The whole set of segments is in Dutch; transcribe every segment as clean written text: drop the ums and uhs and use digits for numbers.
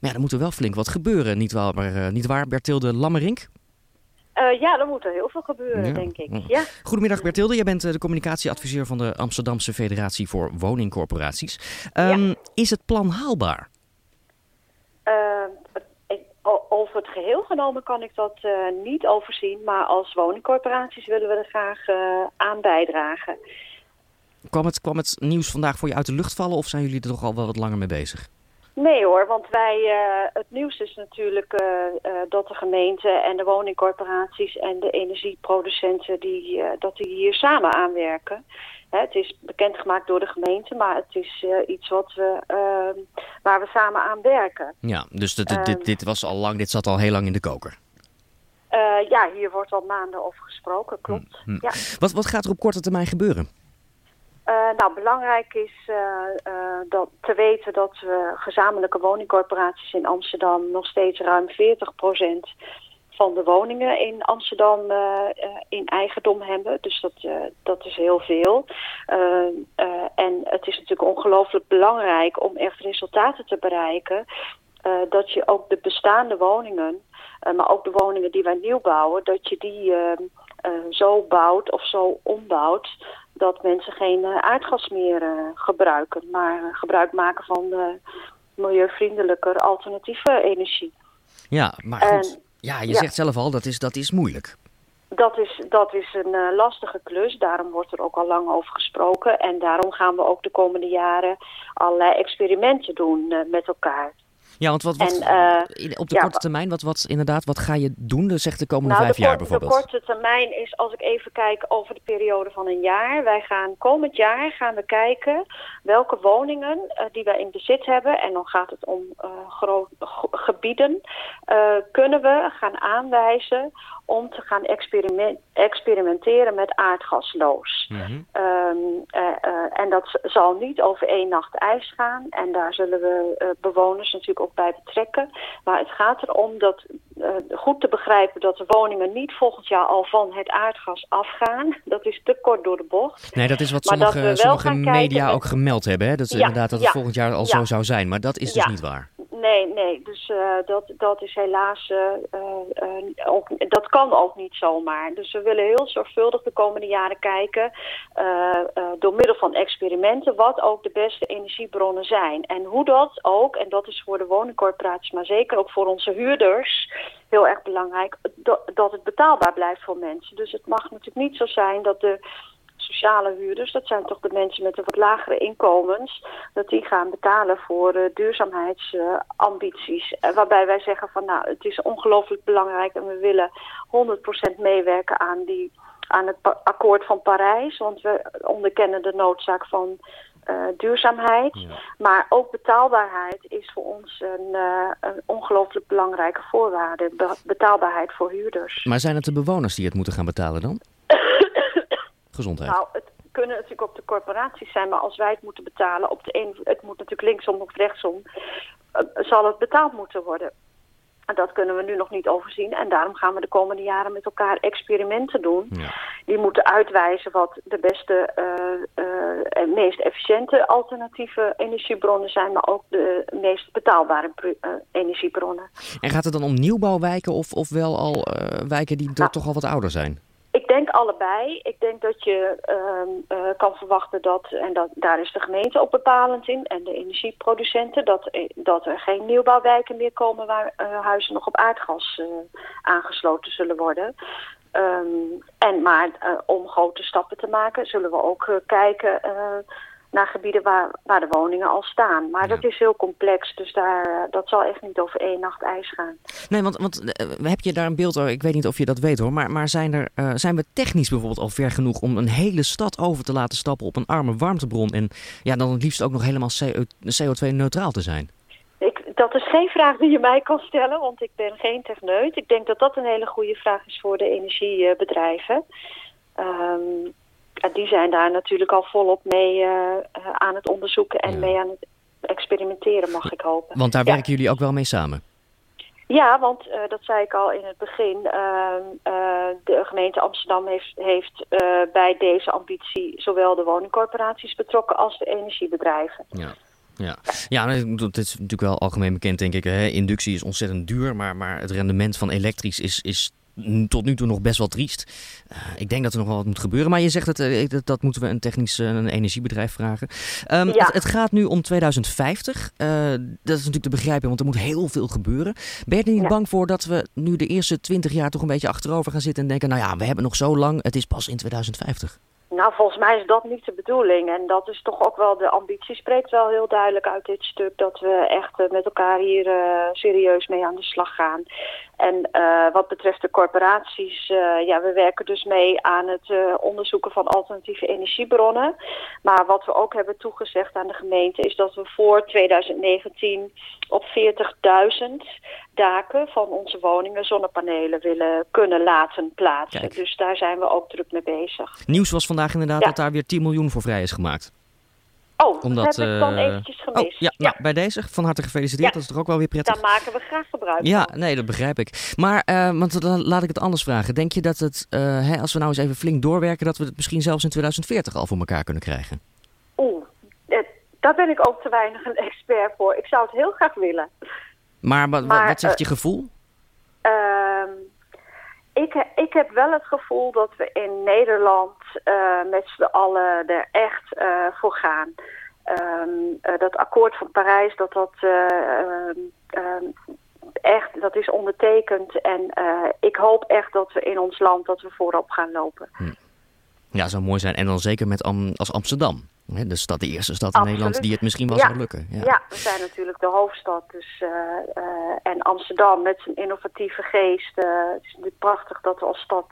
Maar ja, er moet er wel flink wat gebeuren, niet waar Berthilde Lammerink? Ja, er moet er heel veel gebeuren, denk ik. Ja. Goedemiddag Berthilde, jij bent de communicatieadviseur van de Amsterdamse Federatie voor Woningcorporaties. Is het plan haalbaar? Over het geheel genomen kan ik dat niet overzien, maar als woningcorporaties willen we er graag aan bijdragen. Kwam het nieuws vandaag voor je uit de lucht vallen of zijn jullie er toch al wel wat langer mee bezig? Nee hoor, want het nieuws is natuurlijk dat de gemeente en de woningcorporaties en de energieproducenten dat die hier samen aanwerken. Het is bekendgemaakt door de gemeente, maar het is iets waar we samen aan werken. Ja, dus dit was al lang, dit zat al heel lang in de koker. Ja, hier wordt al maanden over gesproken, klopt. Ja. Wat gaat er op korte termijn gebeuren? Belangrijk is te weten dat we gezamenlijke woningcorporaties in Amsterdam nog steeds ruim 40% van de woningen in Amsterdam in eigendom hebben. Dus dat is heel veel. En het is natuurlijk ongelooflijk belangrijk om echt resultaten te bereiken. Dat je ook de bestaande woningen, maar ook de woningen die wij nieuw bouwen, dat je die zo bouwt of zo ombouwt dat mensen geen aardgas meer gebruiken, maar gebruik maken van milieuvriendelijker alternatieve energie. Ja, maar goed. Je zegt zelf al, dat is moeilijk. Dat is een lastige klus, daarom wordt er ook al lang over gesproken. En daarom gaan we ook de komende jaren allerlei experimenten doen met elkaar. Ja, want op de korte termijn, wat ga je doen? Zeg de komende 5 jaar bijvoorbeeld. De korte termijn is, als ik even kijk over de periode van een jaar. Komend jaar gaan we kijken welke woningen die wij in bezit hebben. En dan gaat het om gebieden. Kunnen we gaan aanwijzen om te gaan experimenteren met aardgasloos. Mm-hmm. En dat zal niet over 1 nacht ijs gaan. En daar zullen we bewoners natuurlijk ook bij betrekken. Maar het gaat erom dat goed te begrijpen dat de woningen niet volgend jaar al van het aardgas afgaan. Dat is te kort door de bocht. Nee, dat is wat sommige media ook gemeld hebben. Hè? Dat is inderdaad dat het volgend jaar al zo zou zijn. Maar dat is dus niet waar. Nee. Dus dat is helaas dat kan ook niet zomaar. Dus we willen heel zorgvuldig de komende jaren kijken door middel van experimenten wat ook de beste energiebronnen zijn. En hoe dat ook, en dat is voor de woningcorporaties, maar zeker ook voor onze huurders heel erg belangrijk, dat het betaalbaar blijft voor mensen. Dus het mag natuurlijk niet zo zijn dat de sociale huurders, dat zijn toch de mensen met de wat lagere inkomens, dat die gaan betalen voor duurzaamheidsambities. Waarbij wij zeggen van het is ongelooflijk belangrijk en we willen 100% meewerken aan het akkoord van Parijs. Want we onderkennen de noodzaak van duurzaamheid. Ja. Maar ook betaalbaarheid is voor ons een ongelooflijk belangrijke voorwaarde. Betaalbaarheid voor huurders. Maar zijn het de bewoners die het moeten gaan betalen dan? Gezondheid. Nou, het kunnen natuurlijk ook de corporaties zijn, maar als wij het moeten betalen, het moet natuurlijk linksom of rechtsom, zal het betaald moeten worden. En dat kunnen we nu nog niet overzien. En daarom gaan we de komende jaren met elkaar experimenten doen. Ja. Die moeten uitwijzen wat de beste en meest efficiënte alternatieve energiebronnen zijn, maar ook de meest betaalbare energiebronnen. En gaat het dan om nieuwbouwwijken of wel al wijken die toch al wat ouder zijn? Ik denk allebei. Ik denk dat je kan verwachten daar is de gemeente ook bepalend in en de energieproducenten, dat er geen nieuwbouwwijken meer komen waar huizen nog op aardgas aangesloten zullen worden. Maar om grote stappen te maken zullen we ook kijken naar gebieden waar de woningen al staan. Maar dat is heel complex, dus dat zal echt niet over 1 nacht ijs gaan. Nee, want heb je daar een beeld over? Ik weet niet of je dat weet hoor, maar zijn we technisch bijvoorbeeld al ver genoeg om een hele stad over te laten stappen op een arme warmtebron en dan het liefst ook nog helemaal CO2-neutraal te zijn? Dat is geen vraag die je mij kan stellen, want ik ben geen techneut. Ik denk dat dat een hele goede vraag is voor de energiebedrijven. Die zijn daar natuurlijk al volop mee aan het onderzoeken en mee aan het experimenteren, mag ik hopen. Want daar werken jullie ook wel mee samen? Ja, want dat zei ik al in het begin. De gemeente Amsterdam heeft bij deze ambitie zowel de woningcorporaties betrokken als de energiebedrijven. Ja. Ja, het is natuurlijk wel algemeen bekend, denk ik. Hè? Inductie is ontzettend duur, maar het rendement van elektrisch is tot nu toe nog best wel triest. Ik denk dat er nog wel wat moet gebeuren. Maar je zegt dat moeten we een energiebedrijf vragen. Het gaat nu om 2050. Dat is natuurlijk te begrijpen, want er moet heel veel gebeuren. Ben je er niet bang voor dat we nu de eerste 20 jaar toch een beetje achterover gaan zitten en denken, nou ja, we hebben nog zo lang, het is pas in 2050. Nou, volgens mij is dat niet de bedoeling. En dat is toch ook wel, de ambitie spreekt wel heel duidelijk uit dit stuk, dat we echt met elkaar hier serieus mee aan de slag gaan. En wat betreft de corporaties, we werken dus mee aan het onderzoeken van alternatieve energiebronnen. Maar wat we ook hebben toegezegd aan de gemeente is dat we voor 2019 op 40.000 daken van onze woningen zonnepanelen willen kunnen laten plaatsen. Kijk. Dus daar zijn we ook druk mee bezig. Nieuws was vandaag inderdaad dat daar weer 10 miljoen voor vrij is gemaakt. Oh, dat heb ik dan eventjes gemist. Nou, bij deze, van harte gefeliciteerd. Dat is toch ook wel weer prettig. Daar maken we graag gebruik van. Ja, nee, dat begrijp ik. Maar, want dan laat ik het anders vragen. Denk je dat het, als we nou eens even flink doorwerken, dat we het misschien zelfs in 2040 al voor elkaar kunnen krijgen? Daar ben ik ook te weinig een expert voor. Ik zou het heel graag willen. Maar wat zegt je gevoel? Ik heb wel het gevoel dat we in Nederland met z'n allen er echt voor gaan. Dat akkoord van Parijs, dat is ondertekend. En ik hoop echt dat we in ons land dat we voorop gaan lopen. Ja, zou mooi zijn. En dan zeker als Amsterdam. De eerste stad in Nederland die het misschien wel zou lukken. Ja, we zijn natuurlijk de hoofdstad. Dus, en Amsterdam met zijn innovatieve geest. Het is natuurlijk prachtig dat we als stad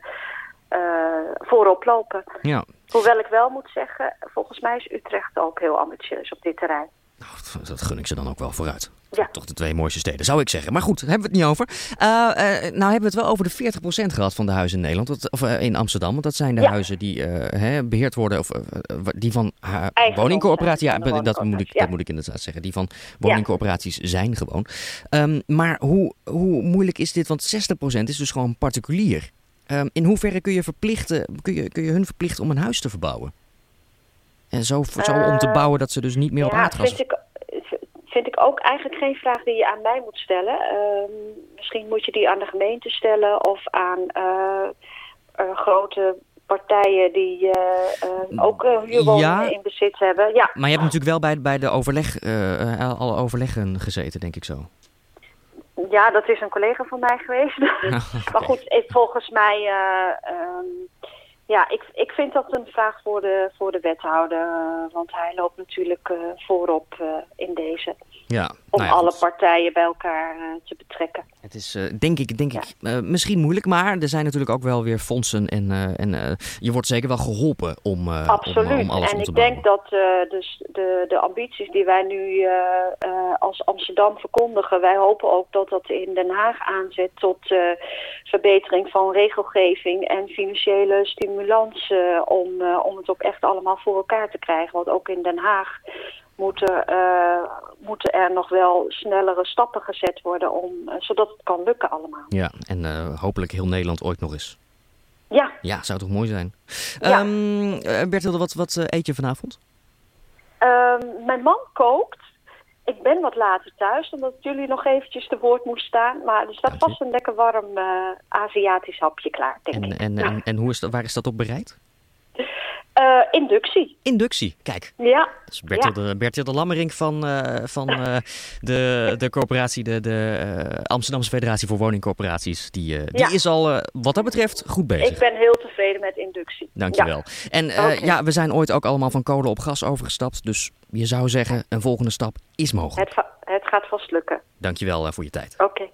voorop lopen. Ja. Hoewel ik wel moet zeggen, volgens mij is Utrecht ook heel ambitieus op dit terrein. Nou, dat gun ik ze dan ook wel vooruit. Ja. Toch de 2 mooiste steden, zou ik zeggen. Maar goed, daar hebben we het niet over. Nou hebben we het wel over de 40% gehad van de huizen in Nederland. Of in Amsterdam. Want dat zijn de huizen die beheerd worden. Of die van woningcorporaties. Ja, dat moet ik inderdaad zeggen. Die van woningcorporaties zijn gewoon. Maar hoe moeilijk is dit? Want 60% is dus gewoon particulier. In hoeverre kun je hun verplichten om een huis te verbouwen? En zo om te bouwen dat ze dus niet meer op aardgas... Vind ik ook eigenlijk geen vraag die je aan mij moet stellen. Misschien moet je die aan de gemeente stellen of aan grote partijen die ook huurwoningen in bezit hebben. Ja. Maar je hebt natuurlijk wel bij de alle overleggen gezeten, denk ik zo. Ja, dat is een collega van mij geweest. Okay. Maar goed, volgens mij... ik vind dat een vraag voor de wethouder. Want hij loopt natuurlijk voorop in deze. Ja, om alle partijen bij elkaar te betrekken. Het is denk ik misschien moeilijk. Maar er zijn natuurlijk ook wel weer fondsen. En je wordt zeker wel geholpen om alles om te bouwen. En ik denk dat dus de ambities die wij nu als Amsterdam verkondigen. Wij hopen ook dat dat in Den Haag aanzet tot verbetering van regelgeving en financiële stimulans om het ook echt allemaal voor elkaar te krijgen. Want ook in Den Haag moeten er nog wel snellere stappen gezet worden zodat het kan lukken allemaal. Ja, en hopelijk heel Nederland ooit nog eens. Ja. Ja, zou toch mooi zijn. Ja. Berthilde, wat eet je vanavond? Mijn man kookt. Ik ben wat later thuis, omdat jullie nog eventjes te woord moest staan. Maar er staat vast een lekker warm Aziatisch hapje klaar, denk ik. En waar is dat op bereid? Inductie. Inductie, kijk. Ja. Dus Berthilde Lammerink van de corporatie, de Amsterdamse Federatie voor Woningcorporaties. Die is al, wat dat betreft, goed bezig. Ik ben heel tevreden met inductie. Dankjewel. Ja. En we zijn ooit ook allemaal van kolen op gas overgestapt. Dus je zou zeggen, een volgende stap is mogelijk. Het gaat vast lukken. Dankjewel voor je tijd. Oké.